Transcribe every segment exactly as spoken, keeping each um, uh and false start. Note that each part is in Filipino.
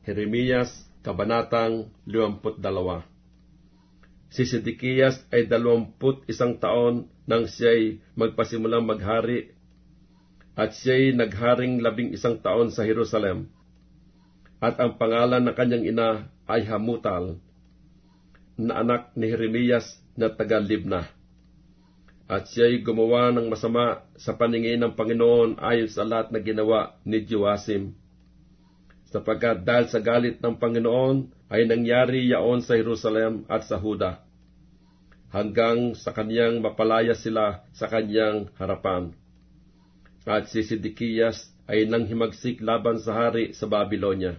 Jeremias, Kabanatang limampu't dalawa. Si Sidikiyas ay dalawamput isang taon nang siya'y magpasimulang maghari, at siya'y nagharing labing isang taon sa Jerusalem. At ang pangalan ng kanyang ina ay Hamutal, na anak ni Jeremias na taga-Libna. At siya'y gumawa ng masama sa paningin ng Panginoon ayon sa lahat na ginawa ni Joasim. Sapagkat dahil sa galit ng Panginoon ay nangyari yaon sa Jerusalem at sa Huda, hanggang sa kanyang mapalaya sila sa kanyang harapan. At si Sidikiyas ay nanghimagsik laban sa hari sa Babylonia.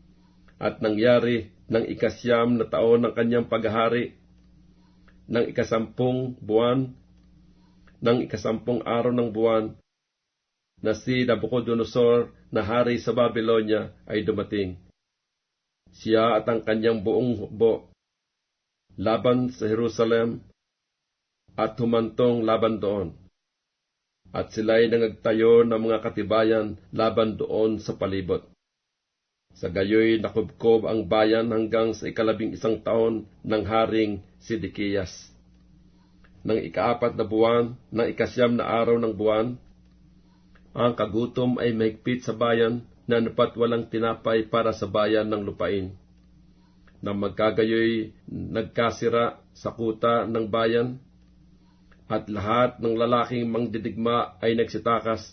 At nangyari ng ikasyam na taon ng kanyang paghahari, ng ikasampung buwan, ng ikasampung araw ng buwan, na si Nabucodonosor na hari sa Babylonia ay dumating. Siya at ang kanyang buong hukbo laban sa Jerusalem at humantong laban doon. At sila'y nangagtayo ng mga katibayan laban doon sa palibot. Sa gayoy nakubkob ang bayan hanggang sa ikalabing isang taon ng haring Sidikiyas. Nang ikaapat na buwan, ng ikasyam na araw ng buwan, ang kagutom ay mahigpit sa bayan na napat walang tinapay para sa bayan ng lupain. Nang magkagayoy nagkasira sa kuta ng bayan, at lahat ng lalaking mangdidigma ay nagsitakas,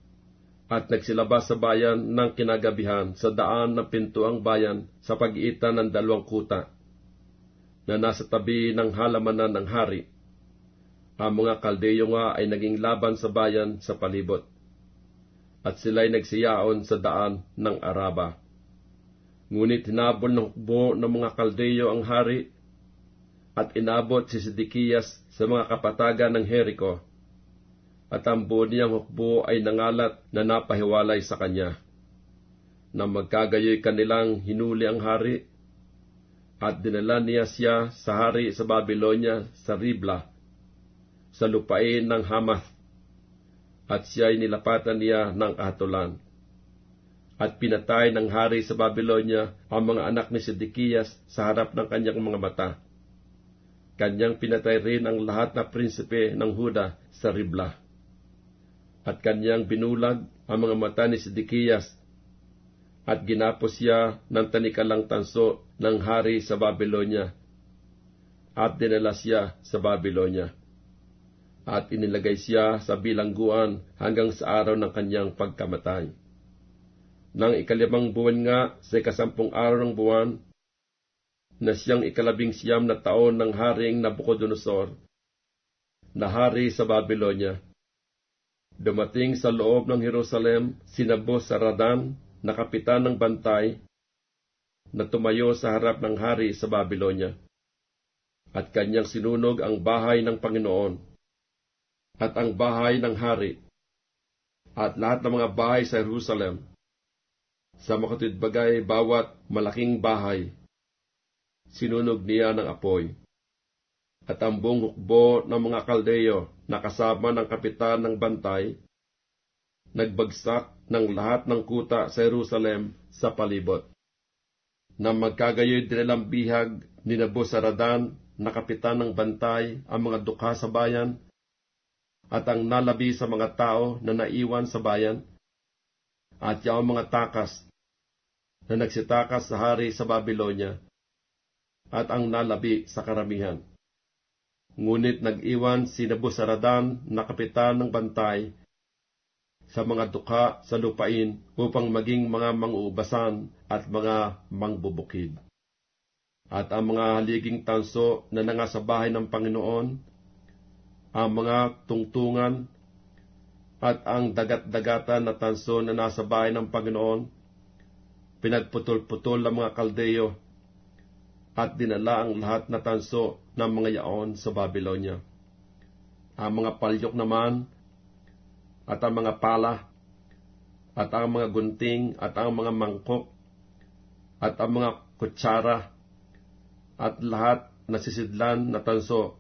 at nagsilabas sa bayan ng kinagabihan sa daan ng pintuang bayan sa pagitan ng dalawang kuta, na nasa tabi ng halamanan ng hari. Ang mga Kaldeyo nga ay naging laban sa bayan sa palibot, at sila'y nagsiyaon sa daan ng Araba. Ngunit hinabol ng hukbo ng mga Kaldeyo ang hari, at inabot si Sidikiyas sa mga kapatagan ng Jericho, at ang buo niyang hukbo ay nangalat na napahiwalay sa kanya. Nang magkagayoy kanilang hinuli ang hari, at dinala niya siya sa hari sa Babylonia sa Ribla, sa lupain ng Hamath, at siya'y nilapatan niya ng kahatulan. At pinatay ng hari sa Babylonia ang mga anak ni Sidikiyas sa harap ng kanyang mga mata. Kanyang pinatay rin ang lahat na prinsipe ng Huda sa Ribla. At kanyang binulag ang mga mata ni Sidikiyas, at ginapos siya ng tanikalang tanso ng hari sa Babylonia, at dinala siya sa Babylonia. At inilagay siya sa bilangguan hanggang sa araw ng kanyang pagkamatay. Nang ikalimang buwan nga sa ikasampung araw ng buwan, na siyang ikalabing siyam na taon ng haring Nabucodonosor, na hari sa Babylonia, dumating sa loob ng Jerusalem si Nabuzaradan na kapitan ng bantay, na tumayo sa harap ng hari sa Babylonia. At kanyang sinunog ang bahay ng Panginoon, at ang bahay ng hari, at lahat ng mga bahay sa Jerusalem, sa makatwidbagay bawat malaking bahay, sinunog niya ng apoy. At ang buong hukbo ng mga Kaldeyo na kasama ng kapitan ng bantay, nagbagsak ng lahat ng kuta sa Jerusalem sa palibot. Nang magkagayoy dinilang bihag ni Nabuzaradan na kapitan ng bantay ang mga dukha sa bayan, at ang nalabi sa mga tao na naiwan sa bayan, at yung mga takas na nagsitakas sa hari sa Babylonia, at ang nalabi sa karamihan. Ngunit nag-iwan si Nabuzaradan na kapitan ng bantay sa mga dukha sa lupain upang maging mga manguubasan at mga mangbubukid. At ang mga haliging tanso na nanga sa bahay ng Panginoon, ang mga tungtungan, at ang dagat-dagatan na tanso na nasa bahay ng Panginoon, pinagputol-putol ang mga Kaldeyo, at dinala ang lahat na tanso ng mga yaon sa Babylonia. Ang mga palyok naman, at ang mga pala, at ang mga gunting, at ang mga mangkok, at ang mga kutsara, at lahat na sisidlan na tanso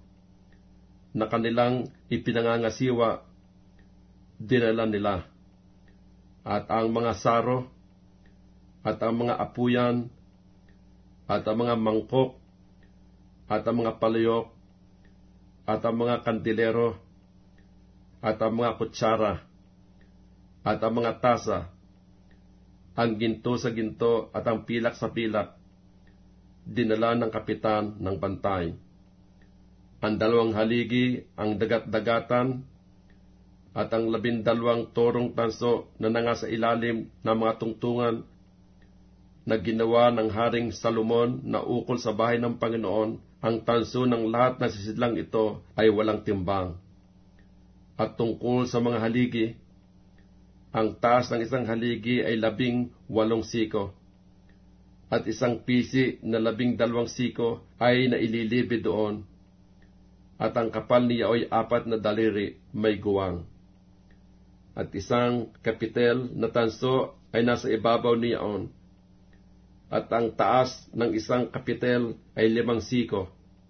na kanilang ipinangangasiwa, dinala nila. At ang mga saro, at ang mga apuyan, at ang mga mangkok, at ang mga palayok, at ang mga kandilero, at ang mga kutsara, at ang mga tasa, ang ginto sa ginto at ang pilak sa pilak, dinala ng kapitan ng bantay. Ang dalawang haligi, ang dagat-dagatan, at ang labindalawang torong tanso na nanga sa ilalim ng mga tungtungan na ginawa ng Haring Salomon na ukol sa bahay ng Panginoon, ang tanso ng lahat ng sisidlang ito ay walang timbang. At tungkol sa mga haligi, ang taas ng isang haligi ay labing walong siko, at isang pisi na labing dalawang siko ay naililibi doon, at ang kapal niya ay apat na daliri may guwang. At isang kapitel na tanso ay nasa ibabaw niyaon, at ang taas ng isang kapitel ay limang siko,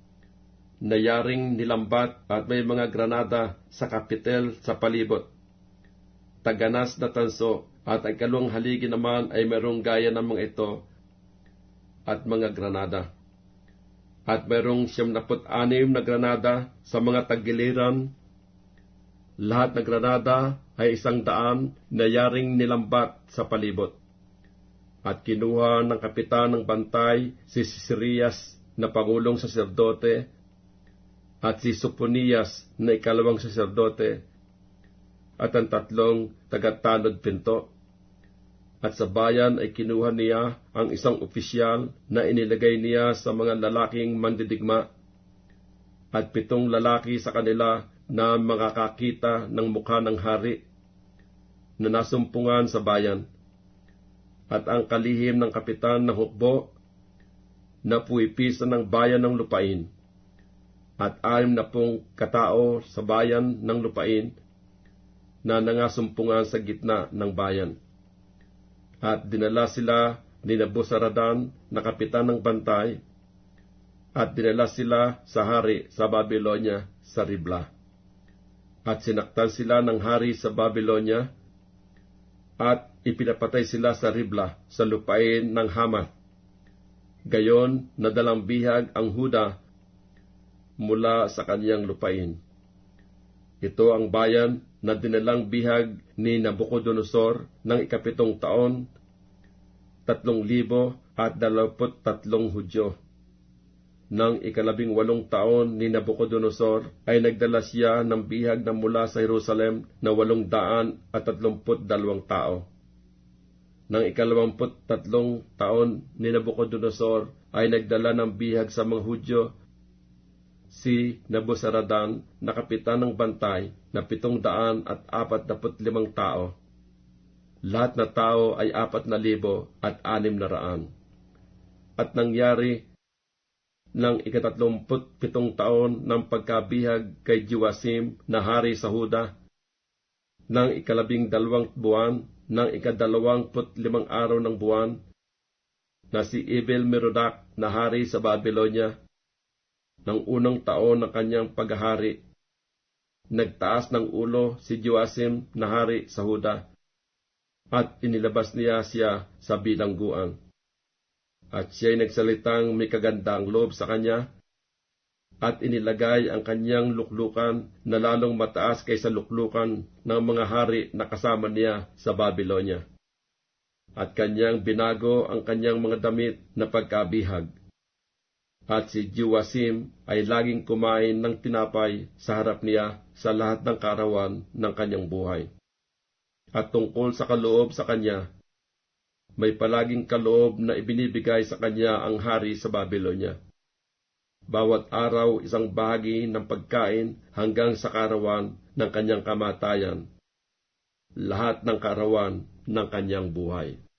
nayaring nilambat at may mga granada sa kapitel sa palibot. Taganas na tanso, at ang kalawang haligi naman ay mayroong gaya ng mga ito at mga granada. At mayroong siyamnaput anim na granada sa mga tagiliran. Lahat ng granada ay isang daan na yaring nilambat sa palibot. At kinuha ng kapitan ng bantay si Sisirias na pangulong saserdote at si Soponias na ikalawang saserdote at ang tatlong tagatanod pinto. At sa bayan ay kinuha niya ang isang opisyal na inilagay niya sa mga lalaking mandidigma at pitong lalaki sa kanila na makakakita ng mukha ng hari na nasumpungan sa bayan. At ang kalihim ng kapitan ng hukbo na puipisan ng bayan ng lupain, at anim na pong katao sa bayan ng lupain na nangasumpungan sa gitna ng bayan. At dinala sila ni Nabuzaradan na kapitan ng bantay, at dinala sila sa hari sa Babylonia sa Ribla. At sinaktan sila ng hari sa Babylonia, at ipinapatay sila sa Ribla sa lupain ng Hamath. Gayon, nadalang bihag ang Huda mula sa kanyang lupain. Ito ang bayan na dinalang bihag ni Nabucodonosor ng ikapitong taon, tatlong libo at dalawaput tatlong Hudyo. Nang ikalabing walong taon ni Nabucodonosor ay nagdala siya ng bihag na mula sa Jerusalem na walong daan at tatlumput dalawang tao. Nang ikalawamput tatlong taon ni Nabucodonosor ay nagdala ng bihag sa mga Hudyo si Nabuzaradan na kapitan ng bantay na pitong daan at apat daput limang tao. Lahat na tao ay apat na libo at anim na raan. At nangyari ng ikatatlumput pitong taon ng pagkabihag kay Joasim na hari sa Huda, ng ikalabing dalawang buwan, ng ikadalawang put limang araw ng buwan, na si Ebel-Merodach na hari sa Babylonia, ng unang taon ng kanyang paghahari, nagtaas ng ulo si Joasim na hari sa Huda, at inilabas niya siya sa bilangguan. At siya'y nagsalitang may kagandang loob sa kanya, at inilagay ang kanyang luklukan na lalong mataas kaysa luklukan ng mga hari na kasama niya sa Babylonia. At kanyang binago ang kanyang mga damit na pagkabihag. At si Joasim ay laging kumain ng tinapay sa harap niya sa lahat ng kaarawan ng kanyang buhay. At tungkol sa kaloob sa kanya, may palaging kaloob na ibinibigay sa kanya ang hari sa Babylonia. Bawat araw isang bahagi ng pagkain hanggang sa kaarawan ng kanyang kamatayan, lahat ng kaarawan ng kanyang buhay.